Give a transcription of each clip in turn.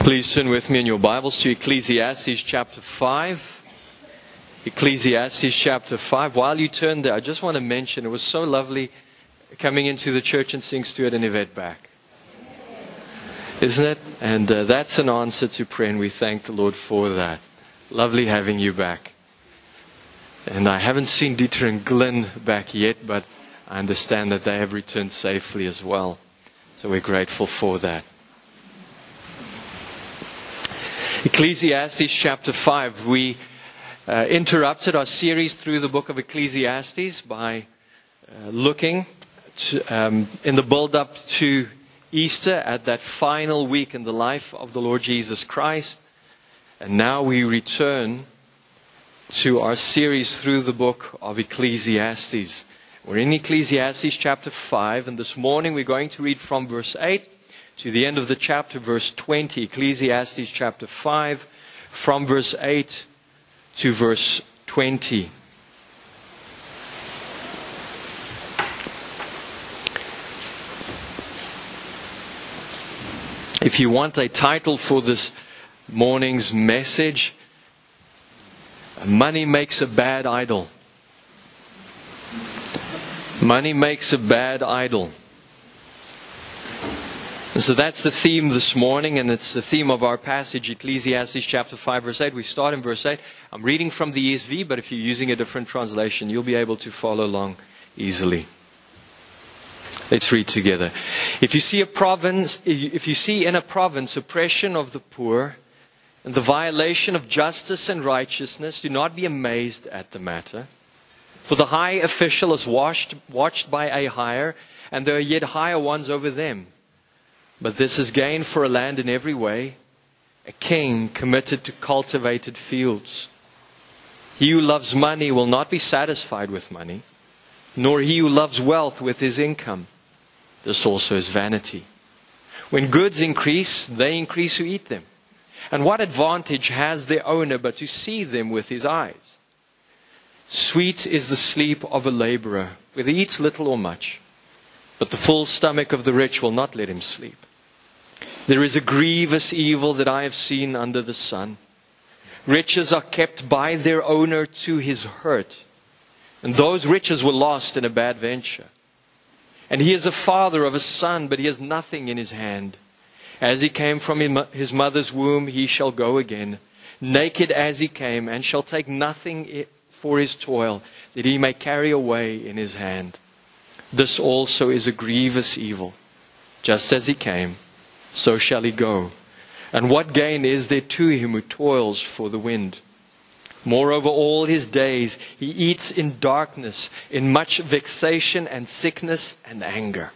Please turn with me in your Bibles to Ecclesiastes chapter 5. Ecclesiastes chapter 5. While you turn there, I just want to mention, it was so lovely coming into the church and seeing Stuart and Yvette back. Isn't it? And that's an answer to prayer, and we thank the Lord for that. Lovely having you back. And I haven't seen Dieter and Glenn back yet, but I understand that they have returned safely as well. So we're grateful for that. Ecclesiastes chapter 5. We interrupted our series through the book of Ecclesiastes by looking in the build-up to Easter at that final week in the life of the Lord Jesus Christ. And now we return to our series through the book of Ecclesiastes. We're in Ecclesiastes chapter 5, and this morning we're going to read from verse 8 to the end of the chapter, verse 20. Ecclesiastes chapter 5, from verse 8 to verse 20. If you want a title for this morning's message, Money Makes a Bad Idol. Money makes a bad idol. And so that's the theme this morning, and it's the theme of our passage, Ecclesiastes chapter 5, verse 8. We start in verse 8. I'm reading from the ESV, but if you're using a different translation, you'll be able to follow along easily. Let's read together. If you see in a province oppression of the poor and the violation of justice and righteousness, do not be amazed at the matter. For the high official is watched by a higher, and there are yet higher ones over them. But this is gain for a land in every way, a king committed to cultivated fields. He who loves money will not be satisfied with money, nor he who loves wealth with his income. This also is vanity. When goods increase, they increase who eat them. And what advantage has their owner but to see them with his eyes? Sweet is the sleep of a laborer, whether he eats little or much. But the full stomach of the rich will not let him sleep. There is a grievous evil that I have seen under the sun. Riches are kept by their owner to his hurt, and those riches were lost in a bad venture. And he is a father of a son, but he has nothing in his hand. As he came from his mother's womb, he shall go again, naked as he came, and shall take nothing for his toil, that he may carry away in his hand. This also is a grievous evil. Just as he came, so shall he go. And what gain is there to him who toils for the wind? Moreover, all his days he eats in darkness, in much vexation and sickness and anger.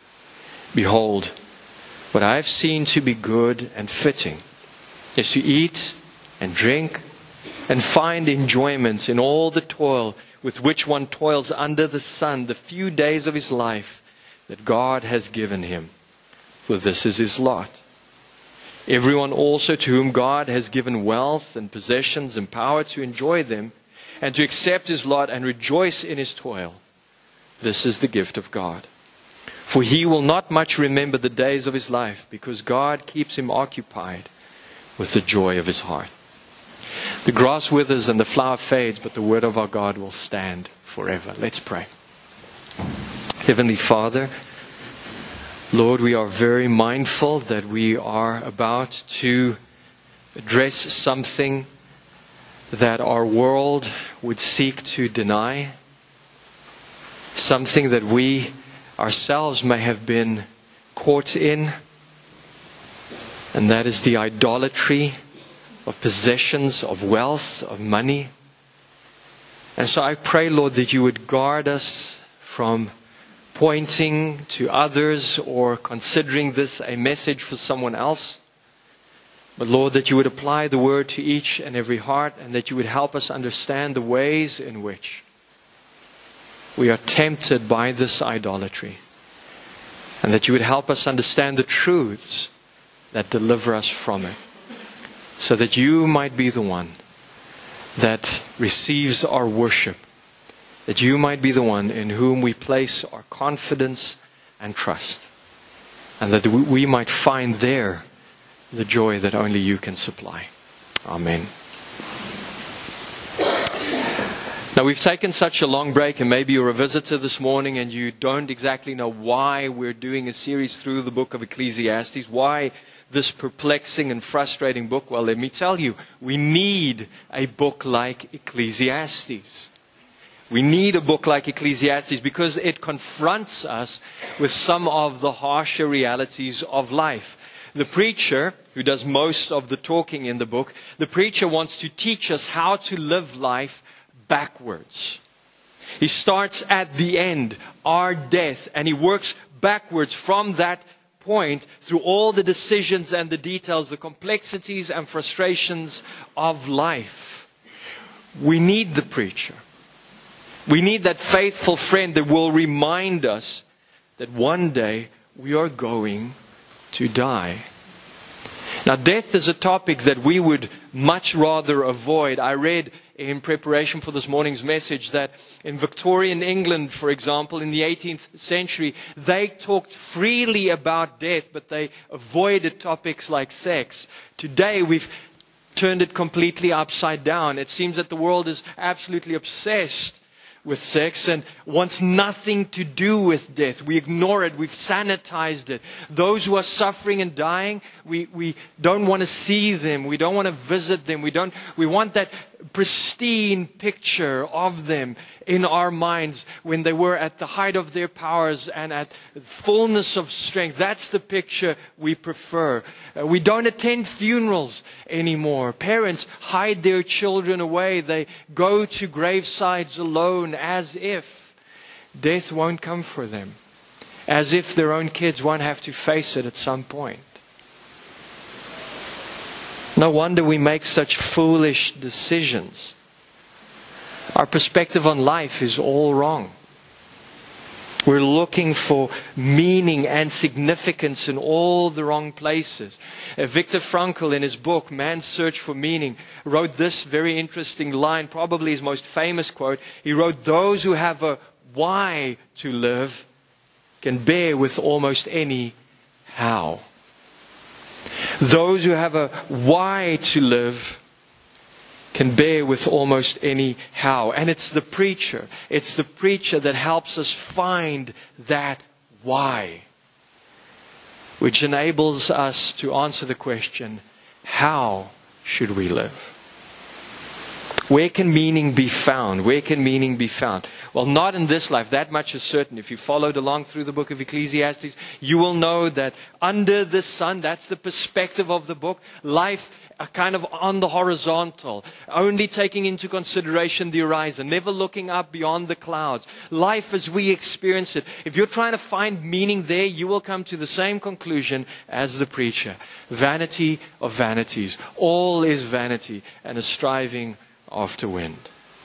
Behold, what I have seen to be good and fitting is to eat and drink and find enjoyment in all the toil with which one toils under the sun the few days of his life that God has given him. For this is his lot. Everyone also to whom God has given wealth and possessions and power to enjoy them and to accept his lot and rejoice in his toil, this is the gift of God. For he will not much remember the days of his life, because God keeps him occupied with the joy of his heart. The grass withers and the flower fades, but the word of our God will stand forever. Let's pray. Heavenly Father, Lord, we are very mindful that we are about to address something that our world would seek to deny, something that we ourselves may have been caught in, and that is the idolatry of possessions, of wealth, of money. And so I pray, Lord, that you would guard us from pointing to others or considering this a message for someone else. But Lord, that you would apply the word to each and every heart, and that you would help us understand the ways in which we are tempted by this idolatry. And that you would help us understand the truths that deliver us from it. So that you might be the one that receives our worship. That you might be the one in whom we place our confidence and trust. And that we might find there the joy that only you can supply. Amen. Now, we've taken such a long break, and maybe you're a visitor this morning and you don't exactly know why we're doing a series through the book of Ecclesiastes, why this perplexing and frustrating book. Well, let me tell you, we need a book like Ecclesiastes. We need a book like Ecclesiastes because it confronts us with some of the harsher realities of life. The preacher, who does most of the talking in the book, the preacher wants to teach us how to live life backwards. He starts at the end, our death, and he works backwards from that point through all the decisions and the details, the complexities and frustrations of life. We need the preacher. We need that faithful friend that will remind us that one day we are going to die. Now, death is a topic that we would much rather avoid. I read in preparation for this morning's message that in Victorian England, for example, in the 18th century, they talked freely about death, but they avoided topics like sex. Today, we've turned it completely upside down. It seems that the world is absolutely obsessed with sex and wants nothing to do with death. We ignore it. We've sanitized it. Those who are suffering and dying, we don't want to see them. We don't want to visit them. We want that pristine picture of them in our minds when they were at the height of their powers and at fullness of strength. That's the picture we prefer. We don't attend funerals anymore. Parents hide their children away. They go to gravesides alone as if death won't come for them. As if their own kids won't have to face it at some point. No wonder we make such foolish decisions. Our perspective on life is all wrong. We're looking for meaning and significance in all the wrong places. Viktor Frankl, in his book, Man's Search for Meaning, wrote this very interesting line, probably his most famous quote. He wrote, "Those who have a why to live can bear with almost any how." Those who have a why to live can bear with almost any how. And it's the preacher. It's the preacher that helps us find that why, which enables us to answer the question, how should we live? Where can meaning be found? Where can meaning be found? Well, not in this life. That much is certain. If you followed along through the book of Ecclesiastes, you will know that under the sun, that's the perspective of the book, life kind of on the horizontal, only taking into consideration the horizon, never looking up beyond the clouds. Life as we experience it. If you're trying to find meaning there, you will come to the same conclusion as the preacher. Vanity of vanities. All is vanity and a striving after wind.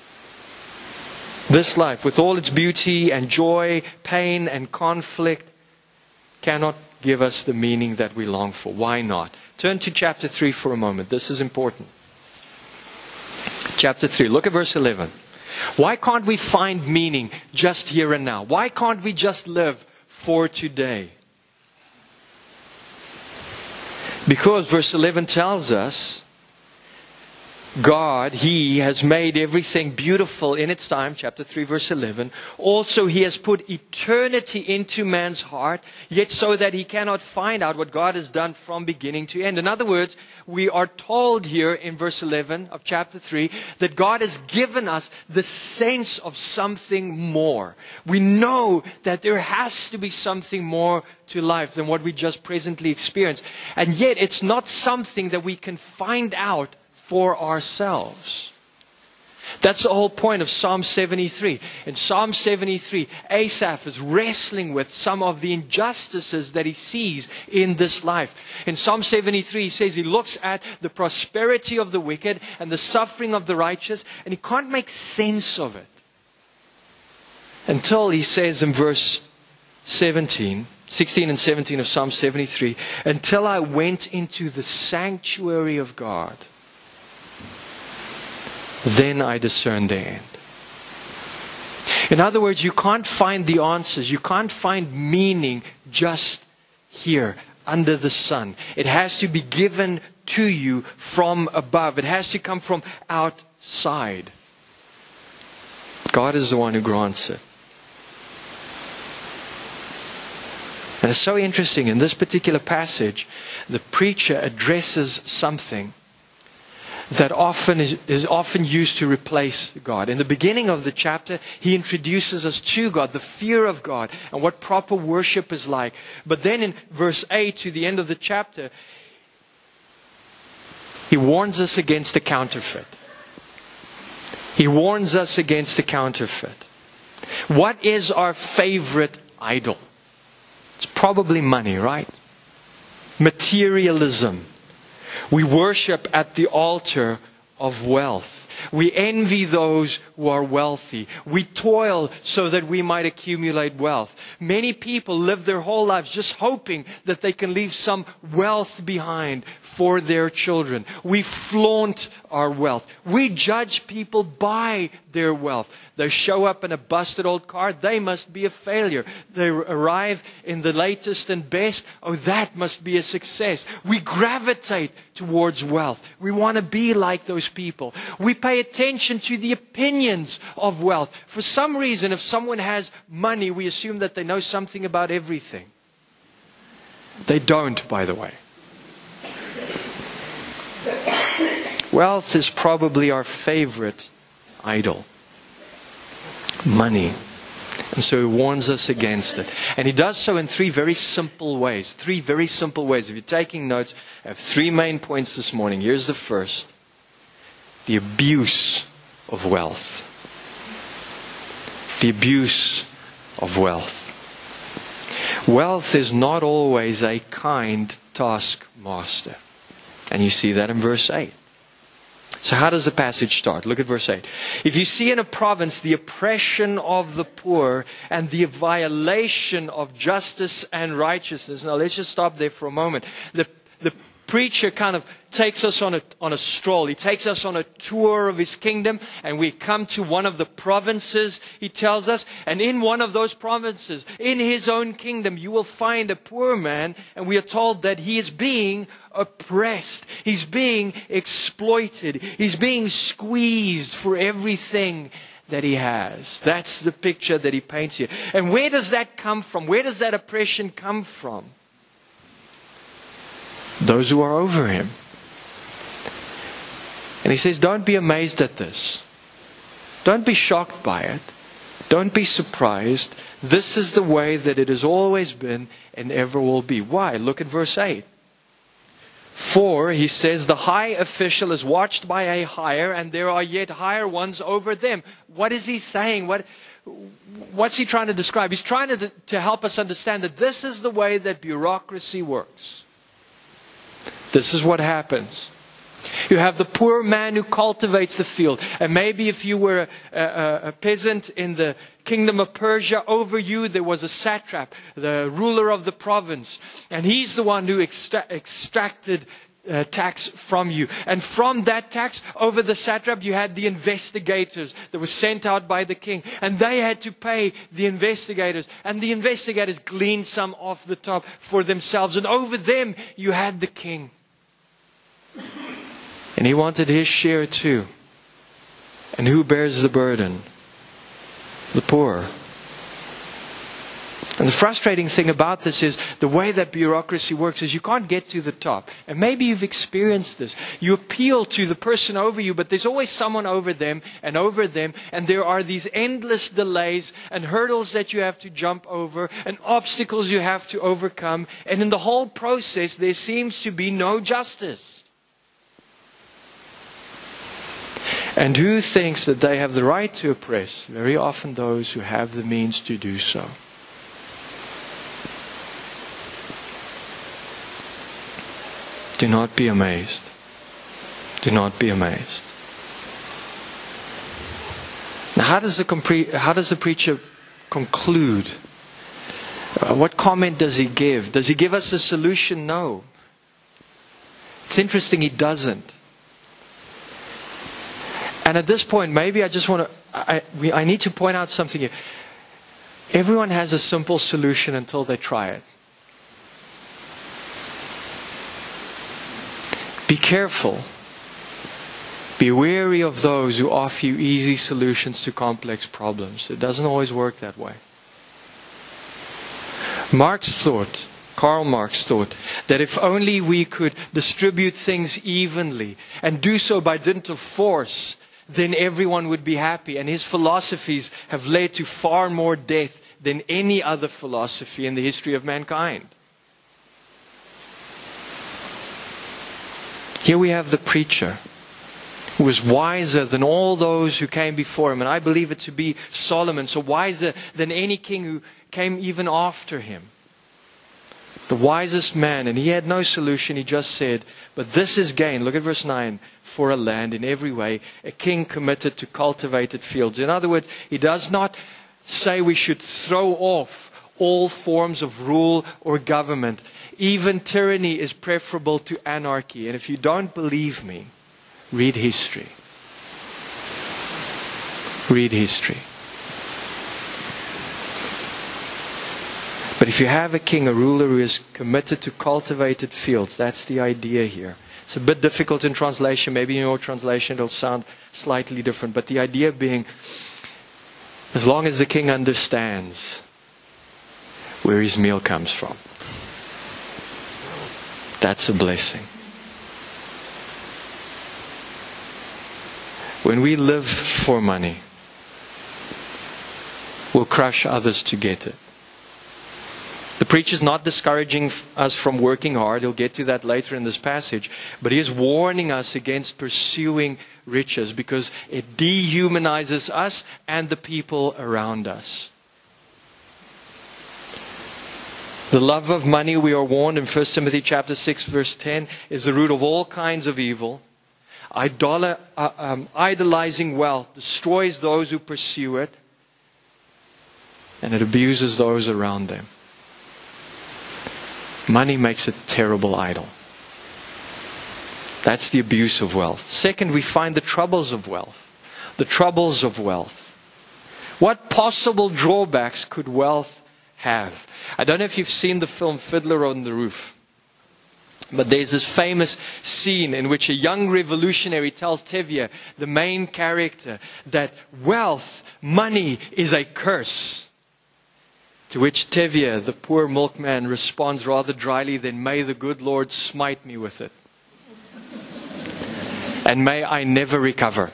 This life, with all its beauty and joy, pain and conflict, cannot give us the meaning that we long for. Why not? Turn to chapter 3 for a moment. This is important. Chapter 3. Look at verse 11. Why can't we find meaning just here and now? Why can't we just live for today? Because verse 11 tells us God, He has made everything beautiful in its time. Chapter 3, verse 11. Also, He has put eternity into man's heart, yet so that he cannot find out what God has done from beginning to end. In other words, we are told here in verse 11 of chapter 3 that God has given us the sense of something more. We know that there has to be something more to life than what we just presently experience. And yet, it's not something that we can find out for ourselves. That's the whole point of Psalm 73. In Psalm 73, Asaph is wrestling with some of the injustices that he sees in this life. In Psalm 73, he says he looks at the prosperity of the wicked and the suffering of the righteous, and he can't make sense of it. Until he says in verse 16 and 17 of Psalm 73, until I went into the sanctuary of God, then I discerned the end. In other words, you can't find the answers. You can't find meaning just here, under the sun. It has to be given to you from above. It has to come from outside. God is the one who grants it. And it's so interesting. In this particular passage, the preacher addresses something that often is often used to replace God. In the beginning of the chapter, he introduces us to God, the fear of God, and what proper worship is like. But then in verse 8 to the end of the chapter, he warns us against the counterfeit. He warns us against the counterfeit. What is our favorite idol? It's probably money, right? Materialism. We worship at the altar of wealth. We envy those who are wealthy. We toil so that we might accumulate wealth. Many people live their whole lives just hoping that they can leave some wealth behind for their children. We flaunt our wealth. We judge people by their wealth. They show up in a busted old car, they must be a failure. They arrive in the latest and best, oh, that must be a success. We gravitate towards wealth. We want to be like those people. We pay attention to the opinions of wealth. For some reason, if someone has money, we assume that they know something about everything. They don't, by the way. Wealth is probably our favorite idol. Money. And so he warns us against it. And he does so in three very simple ways. Three very simple ways. If you're taking notes, I have three main points this morning. Here's the first. The abuse of wealth. The abuse of wealth. Wealth is not always a kind taskmaster. And you see that in verse 8. So how does the passage start? Look at verse 8. If you see in a province the oppression of the poor and the violation of justice and righteousness. Now let's just stop there for a moment. The preacher kind of takes us on a stroll. He takes us on a tour of his kingdom, and we come to one of the provinces, he tells us. And in one of those provinces, in his own kingdom, you will find a poor man, and we are told that he is being oppressed. He's being exploited. He's being squeezed for everything that he has. That's the picture that he paints here. And where does that come from? Where does that oppression come from? Those who are over him. And he says, don't be amazed at this. Don't be shocked by it. Don't be surprised. This is the way that it has always been and ever will be. Why? Look at verse 8. For, he says, the high official is watched by a higher, and there are yet higher ones over them. What is he saying? What's he trying to describe? He's trying to help us understand that this is the way that bureaucracy works. This is what happens. You have the poor man who cultivates the field. And maybe if you were a peasant in the kingdom of Persia, over you there was a satrap, the ruler of the province. And he's the one who extracted tax from you. And from that tax, over the satrap, you had the investigators that were sent out by the king. And they had to pay the investigators. And the investigators gleaned some off the top for themselves. And over them, you had the king. And he wanted his share too. And who bears the burden? The poor. And the frustrating thing about this is the way that bureaucracy works is you can't get to the top. And maybe you've experienced this. You appeal to the person over you, but there's always someone over them. And there are these endless delays and hurdles that you have to jump over and obstacles you have to overcome. And in the whole process, there seems to be no justice. And who thinks that they have the right to oppress? Very often those who have the means to do so. Do not be amazed. Do not be amazed. Now, how does the preacher conclude? What comment does he give? Does he give us a solution? No. It's interesting, he doesn't. And at this point, maybe I need to point out something here. Everyone has a simple solution until they try it. Be careful. Be wary of those who offer you easy solutions to complex problems. It doesn't always work that way. Karl Marx thought that if only we could distribute things evenly and do so by dint of force, then everyone would be happy. And his philosophies have led to far more death than any other philosophy in the history of mankind. Here we have the preacher who was wiser than all those who came before him. And I believe it to be Solomon, so wiser than any king who came even after him. The wisest man, and he had no solution. He just said, but this is gain. Look at verse 9. For a land in every way, a king committed to cultivated fields. In other words, he does not say we should throw off all forms of rule or government. Even tyranny is preferable to anarchy. And if you don't believe me, read history. Read history. But if you have a king, a ruler who is committed to cultivated fields, that's the idea here. It's a bit difficult in translation. Maybe in your translation it'll sound slightly different. But the idea being, as long as the king understands where his meal comes from, that's a blessing. When we live for money, we'll crush others to get it. The preacher's not discouraging us from working hard. He'll get to that later in this passage. But he is warning us against pursuing riches because it dehumanizes us and the people around us. The love of money, we are warned in 1 Timothy chapter 6 verse 10, is the root of all kinds of evil. Idolizing wealth destroys those who pursue it, and it abuses those around them. Money makes a terrible idol. That's the abuse of wealth. Second, we find the troubles of wealth. The troubles of wealth. What possible drawbacks could wealth have? I don't know if you've seen the film Fiddler on the Roof. But there's this famous scene in which a young revolutionary tells Tevye, the main character, that wealth, money, is a curse. To which Tevye, the poor milkman, responds rather dryly, then may the good Lord smite me with it. And may I never recover.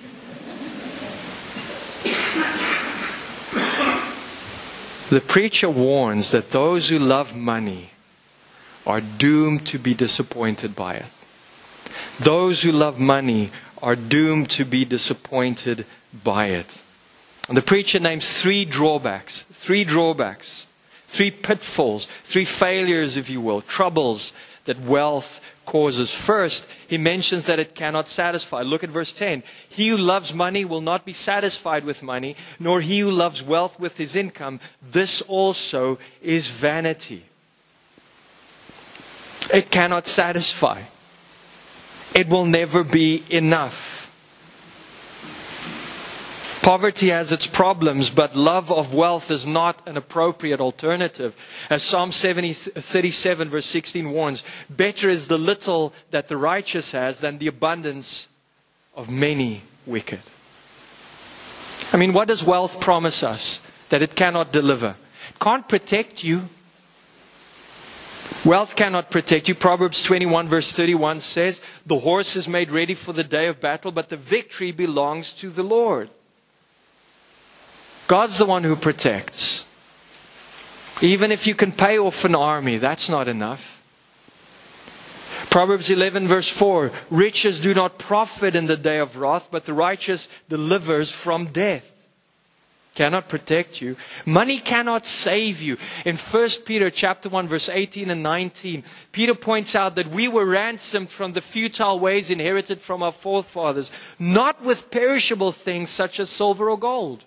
The preacher warns that those who love money are doomed to be disappointed by it. Those who love money are doomed to be disappointed by it. And the preacher names three drawbacks, three pitfalls, three failures, if you will, troubles that wealth causes. First, he mentions that it cannot satisfy. Look at verse 10. He who loves money will not be satisfied with money, nor he who loves wealth with his income. This also is vanity. It cannot satisfy. It will never be enough. Poverty has its problems, but love of wealth is not an appropriate alternative. As Psalm 37 verse 16 warns, better is the little that the righteous has than the abundance of many wicked. I mean, what does wealth promise us? That it cannot deliver. It can't protect you. Wealth cannot protect you. Proverbs 21 verse 31 says, the horse is made ready for the day of battle, but the victory belongs to the Lord. God's the one who protects. Even if you can pay off an army, that's not enough. Proverbs 11 verse 4, riches do not profit in the day of wrath, but the righteous delivers from death. Cannot protect you. Money cannot save you. In 1 Peter chapter 1 verse 18 and 19, Peter points out that we were ransomed from the futile ways inherited from our forefathers, not with perishable things such as silver or gold.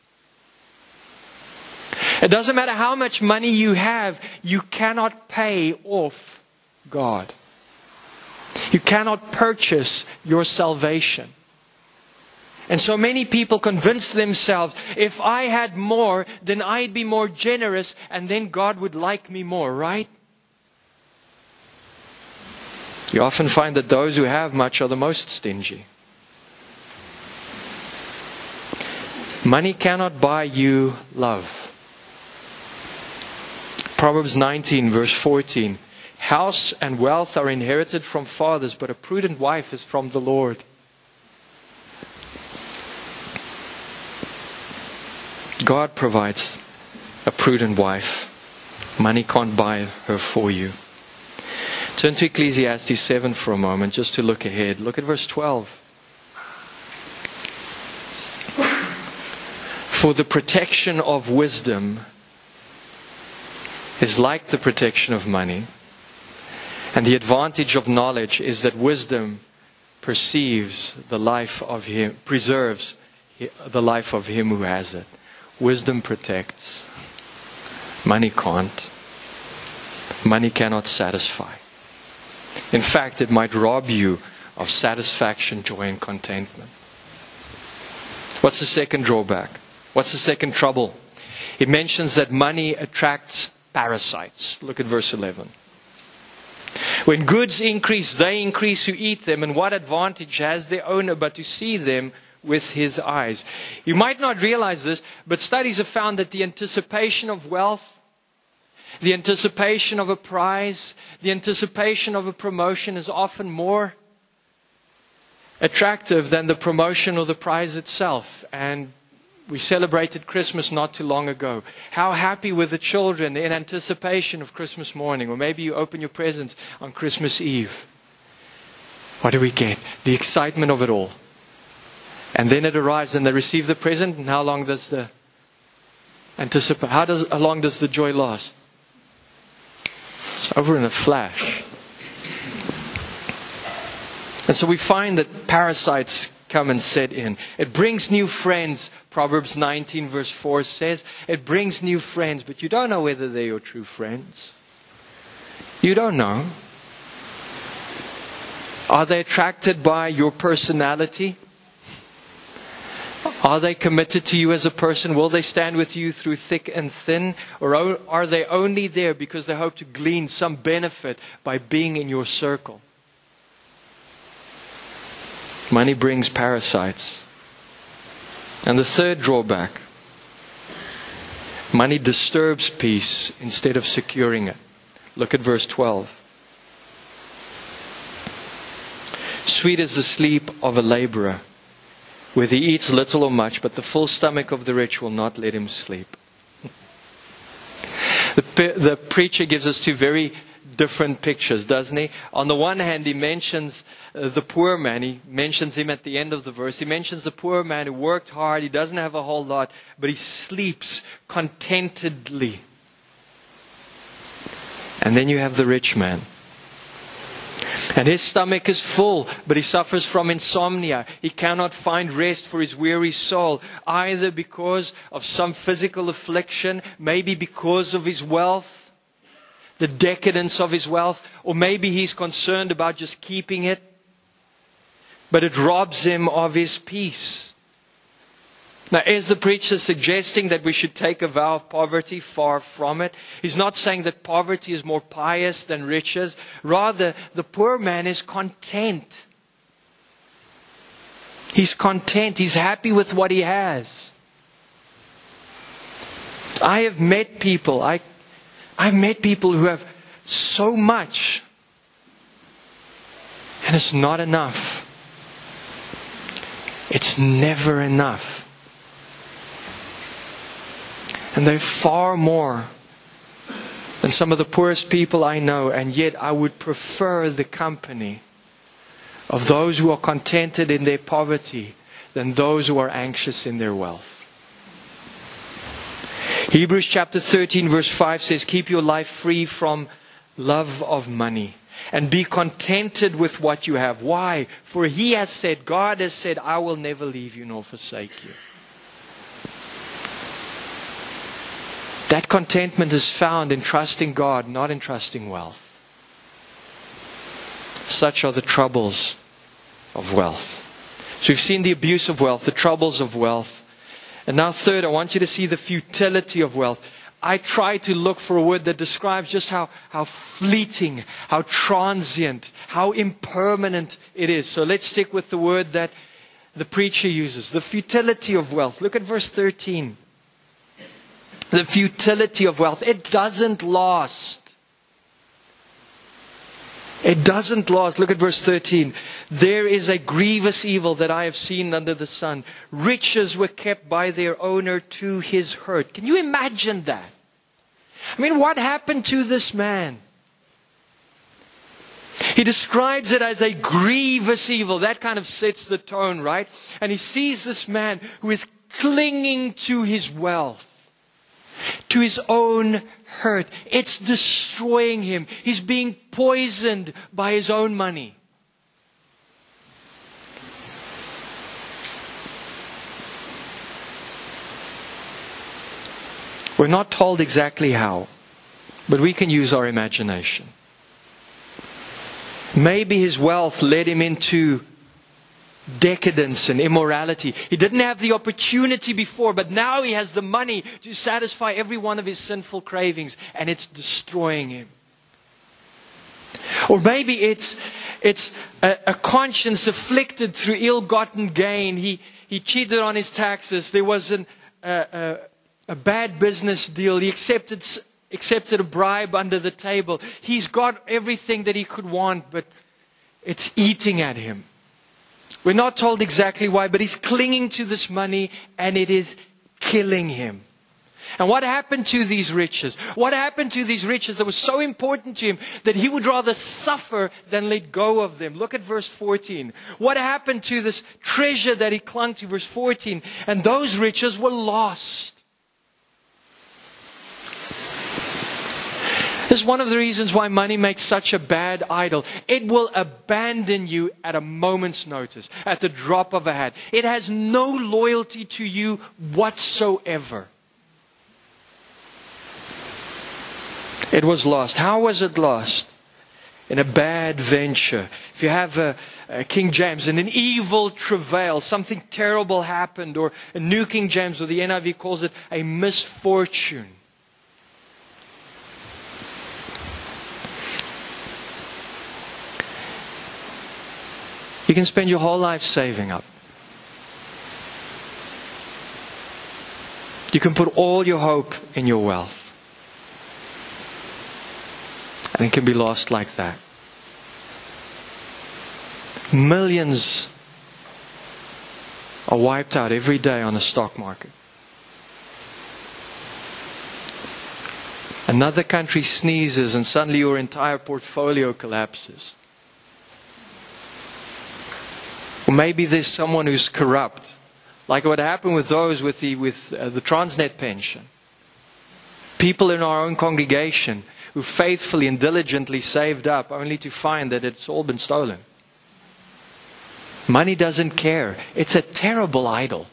It doesn't matter how much money you have, you cannot pay off God. You cannot purchase your salvation. And so many people convince themselves, if I had more, then I'd be more generous and then God would like me more, right? You often find that those who have much are the most stingy. Money cannot buy you love. Proverbs 19 verse 14. House and wealth are inherited from fathers, but a prudent wife is from the Lord. God provides a prudent wife. Money can't buy her for you. Turn to Ecclesiastes 7 for a moment, just to look ahead. Look at verse 12. For the protection of wisdom is like the protection of money. And the advantage of knowledge is that wisdom preserves the life of him who has it. Wisdom protects. Money can't. Money cannot satisfy. In fact, it might rob you of satisfaction, joy, and contentment. What's the second drawback? What's the second trouble? It mentions that money attracts parasites. Look at verse 11. When goods increase, they increase who eat them. And what advantage has their owner but to see them with his eyes? You might not realize this, but studies have found that the anticipation of wealth, the anticipation of a prize, the anticipation of a promotion is often more attractive than the promotion or the prize itself. And we celebrated Christmas not too long ago. How happy were the children in anticipation of Christmas morning? Or maybe you open your presents on Christmas Eve. What do we get? The excitement of it all. And then it arrives and they receive the present. And how long does the how long does the joy last? It's over in a flash. And so we find that parasites come and set in. It brings new friends. Proverbs 19 verse 4 says, it brings new friends, but you don't know whether they're your true friends. You don't know. Are they attracted by your personality? Are they committed to you as a person? Will they stand with you through thick and thin? Or are they only there because they hope to glean some benefit by being in your circle? Money brings parasites. And the third drawback, money disturbs peace instead of securing it. Look at verse 12. Sweet is the sleep of a laborer, whether he eats little or much, but the full stomach of the rich will not let him sleep. The preacher gives us two very different pictures, doesn't he? On the one hand, he mentions the poor man. He mentions him at the end of the verse. He mentions the poor man who worked hard. He doesn't have a whole lot, but he sleeps contentedly. And then you have the rich man. And his stomach is full, but he suffers from insomnia. He cannot find rest for his weary soul, either because of some physical affliction, maybe because of his wealth, the decadence of his wealth, or maybe he's concerned about just keeping it, but it robs him of his peace. Now, is the preacher suggesting that we should take a vow of poverty? Far from it. He's not saying that poverty is more pious than riches. Rather, the poor man is content. He's content. He's happy with what he has. I have met people. I've met people who have so much, and it's not enough. It's never enough. And they're far more than some of the poorest people I know. And yet I would prefer the company of those who are contented in their poverty than those who are anxious in their wealth. Hebrews chapter 13 verse 5 says, keep your life free from love of money and be contented with what you have. Why? For He has said, God has said, I will never leave you nor forsake you. That contentment is found in trusting God, not in trusting wealth. Such are the troubles of wealth. So we've seen the abuse of wealth, the troubles of wealth. And now third, I want you to see the futility of wealth. I try to look for a word that describes just how fleeting, how transient, how impermanent it is. So let's stick with the word that the preacher uses. The futility of wealth. Look at verse 13. The futility of wealth. It doesn't last. It doesn't last. Look at verse 13. There is a grievous evil that I have seen under the sun. Riches were kept by their owner to his hurt. Can you imagine that? I mean, what happened to this man? He describes it as a grievous evil. That kind of sets the tone, right? And he sees this man who is clinging to his wealth, to his own hurt. It's destroying him. He's being poisoned by his own money. We're not told exactly how, but we can use our imagination. Maybe his wealth led him into decadence and immorality. He didn't have the opportunity before, but now he has the money to satisfy every one of his sinful cravings, and it's destroying him. Or maybe it's a conscience afflicted through ill-gotten gain. He cheated on his taxes. There was a bad business deal. He accepted a bribe under the table. He's got everything that he could want, but it's eating at him. We're not told exactly why, but he's clinging to this money and it is killing him. And what happened to these riches? What happened to these riches that was so important to him that he would rather suffer than let go of them? Look at verse 14. What happened to this treasure that he clung to? Verse 14. And those riches were lost. This is one of the reasons why money makes such a bad idol. It will abandon you at a moment's notice, at the drop of a hat. It has no loyalty to you whatsoever. It was lost. How was it lost? In a bad venture. If you have a King James, in an evil travail, something terrible happened, or a New King James, or the NIV calls it a misfortune. You can spend your whole life saving up. You can put all your hope in your wealth. And it can be lost like that. Millions are wiped out every day on the stock market. Another country sneezes and suddenly your entire portfolio collapses. Or maybe there's someone who's corrupt, like what happened with those with the Transnet pension. People in our own congregation who faithfully and diligently saved up, only to find that it's all been stolen. Money doesn't care. It's a terrible idol.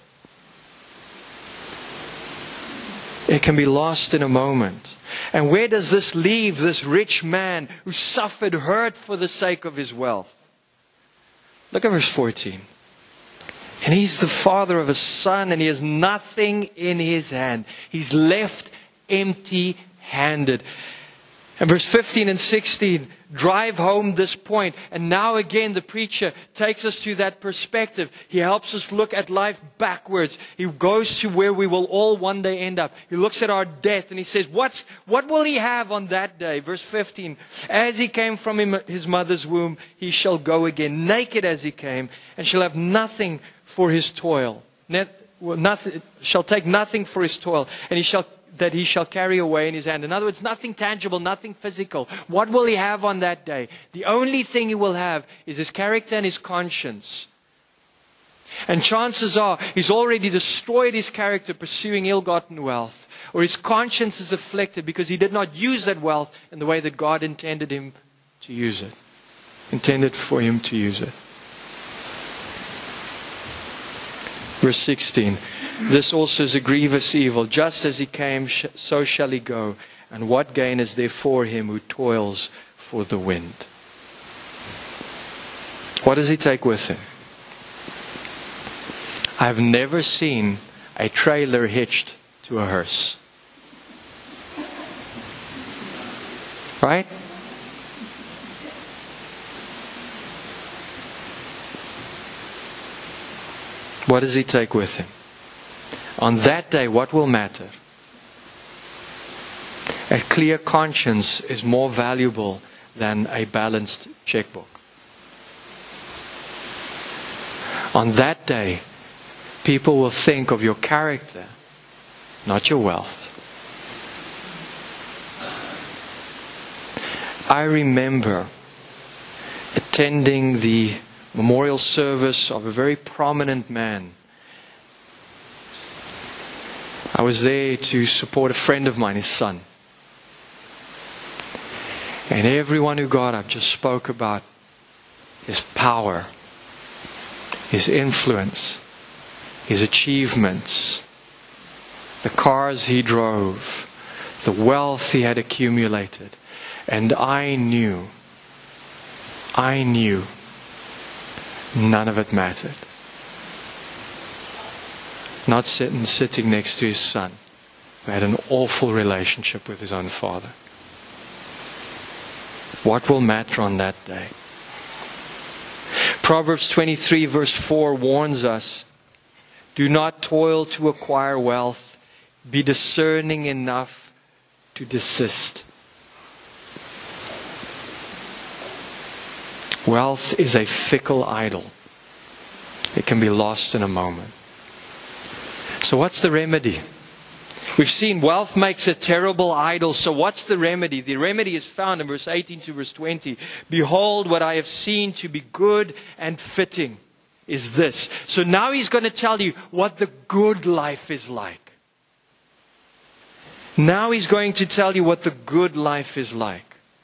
It can be lost in a moment. And where does this leave this rich man who suffered hurt for the sake of his wealth? Look at verse 14. And he's the father of a son, and he has nothing in his hand. He's left empty-handed. And verse 15 and 16 drive home this point. And now again the preacher takes us to that perspective. He helps us look at life backwards. He goes to where we will all one day end up. He looks at our death and he says, what will he have on that day? Verse 15. As he came from his mother's womb, he shall go again, naked as he came, and shall have nothing for his toil. Shall take nothing for his toil, and he shall carry away in his hand. In other words, nothing tangible, nothing physical. What will he have on that day? The only thing he will have is his character and his conscience. And chances are, he's already destroyed his character pursuing ill-gotten wealth. Or his conscience is afflicted because he did not use that wealth in the way that God intended him to use it. Intended for him to use it. Verse 16. This also is a grievous evil. Just as he came, so shall he go. And what gain is there for him who toils for the wind? What does he take with him? I've never seen a trailer hitched to a hearse. Right? What does he take with him? On that day, what will matter? A clear conscience is more valuable than a balanced checkbook. On that day, people will think of your character, not your wealth. I remember attending the memorial service of a very prominent man. I was there to support a friend of mine, his son. And everyone who got up just spoke about his power, his influence, his achievements, the cars he drove, the wealth he had accumulated. And I knew none of it mattered. Not sitting next to his son, who had an awful relationship with his own father. What will matter on that day? Proverbs 23 verse 4 warns us, do not toil to acquire wealth. Be discerning enough to desist. Wealth is a fickle idol. It can be lost in a moment. So what's the remedy? We've seen wealth makes a terrible idol. So what's the remedy? The remedy is found in verse 18 to verse 20. Behold, what I have seen to be good and fitting is this. So now he's going to tell you what the good life is like. Now he's going to tell you what the good life is like.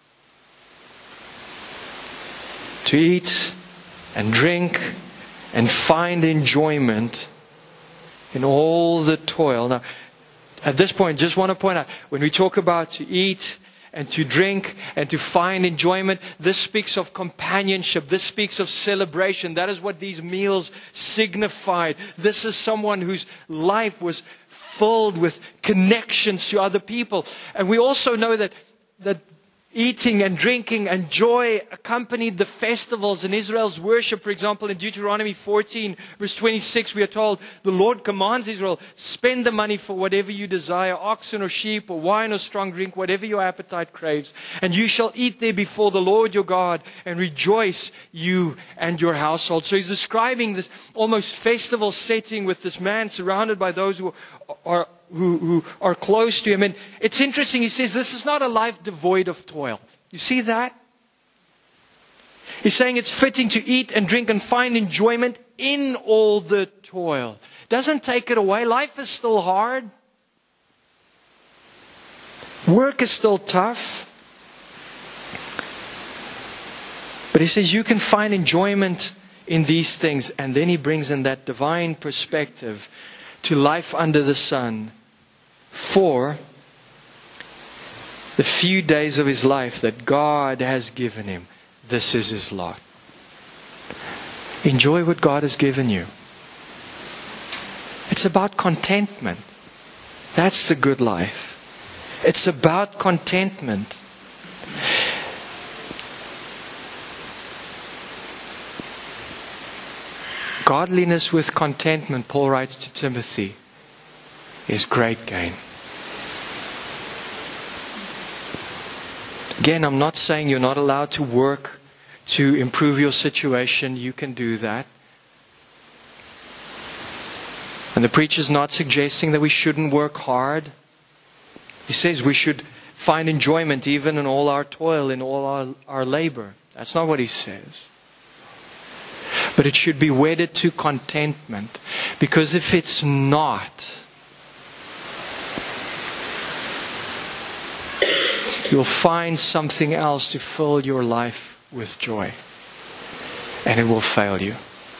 To eat and drink and find enjoyment in all the toil. Now, at this point, just want to point out, when we talk about to eat and to drink and to find enjoyment, this speaks of companionship. This speaks of celebration. That is what these meals signified. This is someone whose life was filled with connections to other people. And we also know that eating and drinking and joy accompanied the festivals in Israel's worship. For example, in Deuteronomy 14, verse 26, we are told, the Lord commands Israel, spend the money for whatever you desire, oxen or sheep or wine or strong drink, whatever your appetite craves. And you shall eat there before the Lord your God and rejoice, you and your household. So he's describing this almost festival setting with this man surrounded by those who are close to him. And it's interesting, he says, this is not a life devoid of toil. You see that? He's saying it's fitting to eat and drink and find enjoyment in all the toil. Doesn't take it away. Life is still hard. Work is still tough. But he says you can find enjoyment in these things. And then he brings in that divine perspective to life under the sun for the few days of his life that God has given him. This is his lot. Enjoy what God has given you. It's about contentment. That's the good life. It's about contentment. Godliness with contentment, Paul writes to Timothy, is great gain. Again, I'm not saying you're not allowed to work to improve your situation. You can do that. And the preacher's not suggesting that we shouldn't work hard. He says we should find enjoyment even in all our toil, in all our labor. That's not what he says. But it should be wedded to contentment. Because if it's not, you'll find something else to fill your life with joy. And it will fail you.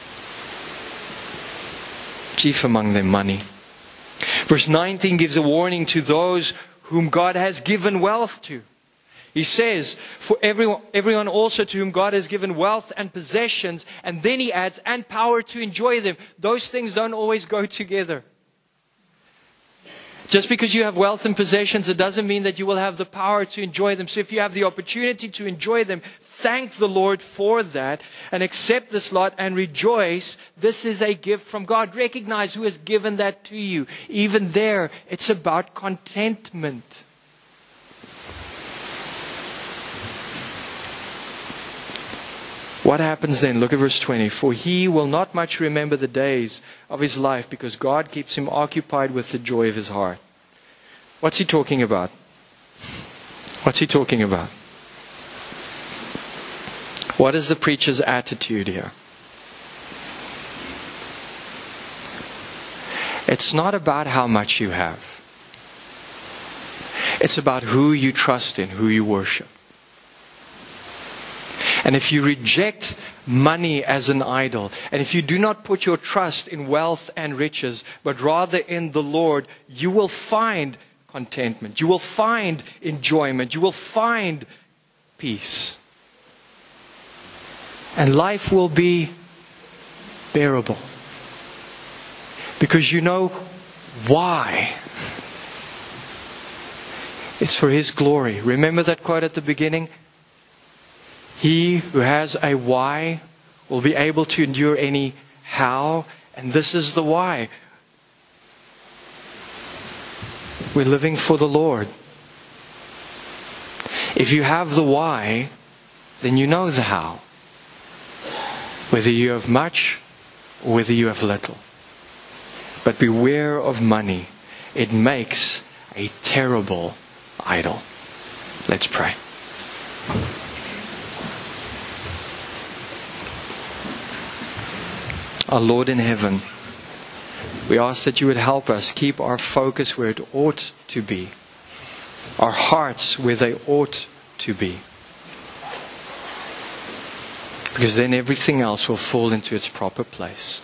Chief among them, money. Verse 19 gives a warning to those whom God has given wealth to. He says, for everyone also to whom God has given wealth and possessions, and then he adds, and power to enjoy them. Those things don't always go together. Just because you have wealth and possessions, it doesn't mean that you will have the power to enjoy them. So if you have the opportunity to enjoy them, thank the Lord for that and accept this lot and rejoice. This is a gift from God. Recognize who has given that to you. Even there, it's about contentment. What happens then? Look at verse 20. For he will not much remember the days of his life because God keeps him occupied with the joy of his heart. What's he talking about? What's he talking about? What is the preacher's attitude here? It's not about how much you have. It's about who you trust in, who you worship. And if you reject money as an idol, and if you do not put your trust in wealth and riches, but rather in the Lord, you will find contentment. You will find enjoyment. You will find peace. And life will be bearable. Because you know why. It's for His glory. Remember that quote at the beginning? He who has a why will be able to endure any how. And this is the why. We're living for the Lord. If you have the why, then you know the how. Whether you have much or whether you have little. But beware of money. It makes a terrible idol. Let's pray. Our Lord in heaven, we ask that you would help us keep our focus where it ought to be. Our hearts where they ought to be. Because then everything else will fall into its proper place.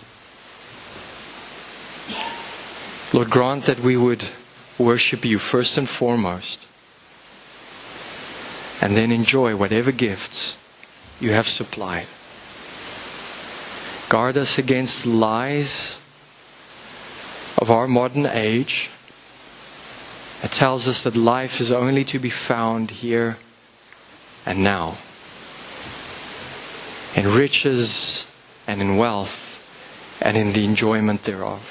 Lord, grant that we would worship you first and foremost. And then enjoy whatever gifts you have supplied. Guard us against lies of our modern age. It tells us that life is only to be found here and now. In riches and in wealth and in the enjoyment thereof.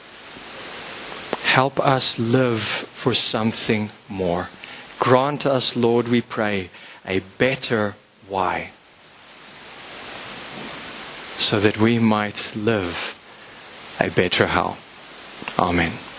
Help us live for something more. Grant us, Lord, we pray, a better why. So that we might live a better how. Amen.